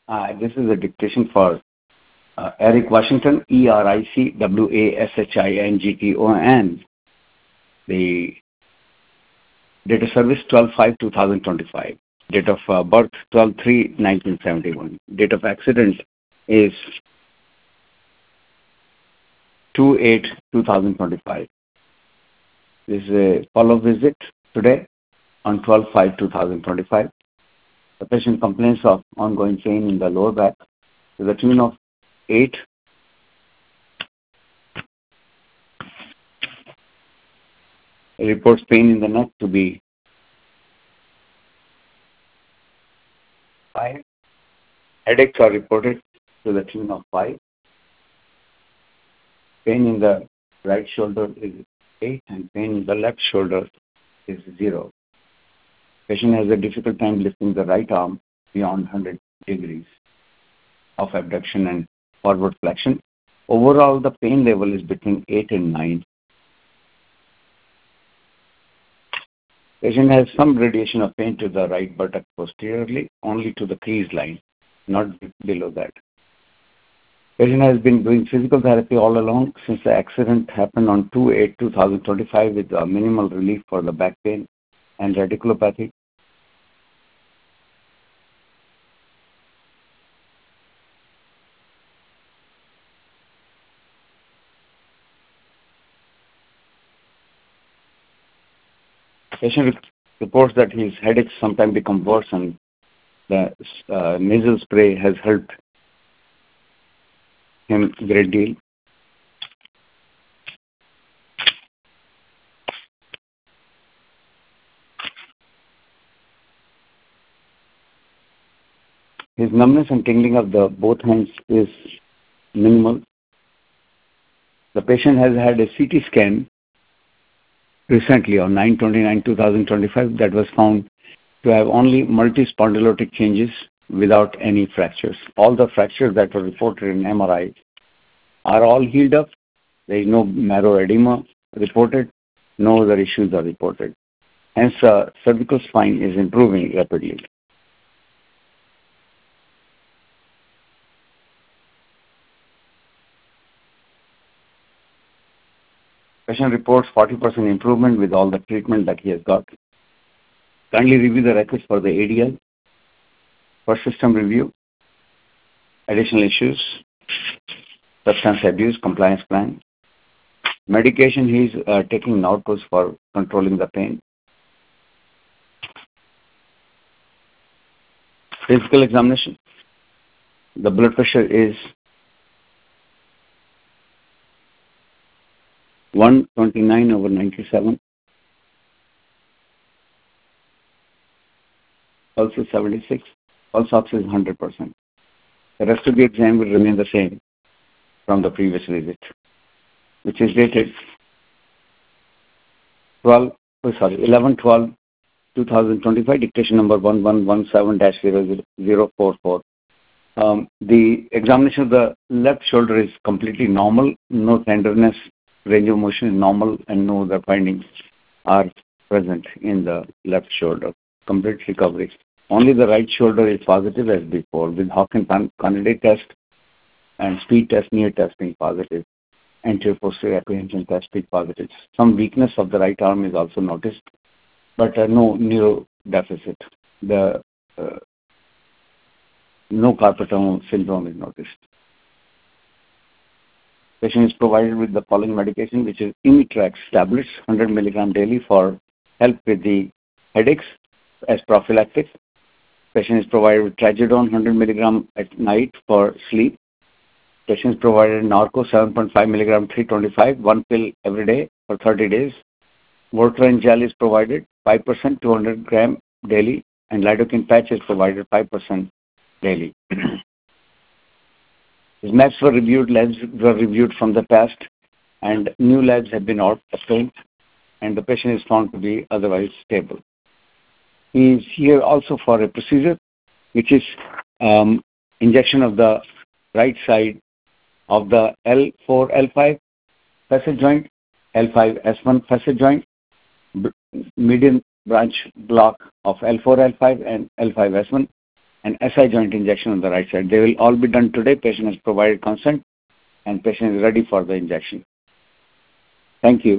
This is a dictation for Eric Washington, ERICWASHINGTON. The date of service 12/5/2025. Date of birth 12/3/1971. Date of accident is 2/8/2025. This is a follow-up visit today on 12/5/2025. The patient complains of ongoing pain in the lower back to the tune of 8. He reports pain in the neck to be 5. Headaches are reported to the tune of 5. Pain in the right shoulder is 8 and pain in the left shoulder is 0. Patient has a difficult time lifting the right arm beyond 100 degrees of abduction and forward flexion. Overall, the pain level is between 8 and 9. Patient has some radiation of pain to the right buttock posteriorly, only to the crease line, not below that. Patient has been doing physical therapy all along since the accident happened on 2/8/2025 with minimal relief for the back pain and radiculopathy. Patient reports that his headaches sometimes become worse and the nasal spray has helped him a great deal. His numbness and tingling of the both hands is minimal. The patient has had a CT scan recently on 9/29/2025 that was found to have only multispondylotic changes without any fractures. All the fractures that were reported in MRI are all healed up. There is no marrow edema reported. No other issues are reported. Hence, cervical spine is improving rapidly. Patient reports 40% improvement with all the treatment that he has got. Kindly review the records for the ADL, for system review, additional issues, substance abuse, compliance plan. Medication he is taking Norcos for controlling the pain. Physical examination. The blood pressure is 129/97. Pulse is 76. Pulse ox is 100%. The rest of the exam will remain the same from the previous visit, which is dated 11/12/2025, dictation number 1117-00044. The examination of the left shoulder is completely normal, no tenderness, range of motion is normal, and no other findings are present in the left shoulder. Complete recovery. Only the right shoulder is positive as before, with Hawkins-Candidate test and speed test, near test being positive. Anterior posterior apprehension test being positive. Some weakness of the right arm is also noticed, but no neuro deficit. The no carpal tunnel syndrome is noticed. Patient is provided with the following medication, which is Imitrax tablets, 100 milligram daily for help with the headaches as prophylactic. Patient is provided with Trazodone, 100 milligram at night for sleep. Patient is provided Norco, 7.5 milligram, 325, one pill every day for 30 days. Votrient gel is provided, 5%, 200 gram daily, and lidocaine patch is provided 5% daily. His labs were reviewed from the past, and new labs have been obtained, and the patient is found to be otherwise stable. He is here also for a procedure, which is injection of the right side of the L4, L5 facet joint, L5, S1 facet joint, median branch block of L4, L5, and L5, S1. and SI joint injection on the right side. They will all be done today. Patient has provided consent and patient is ready for the injection. Thank you.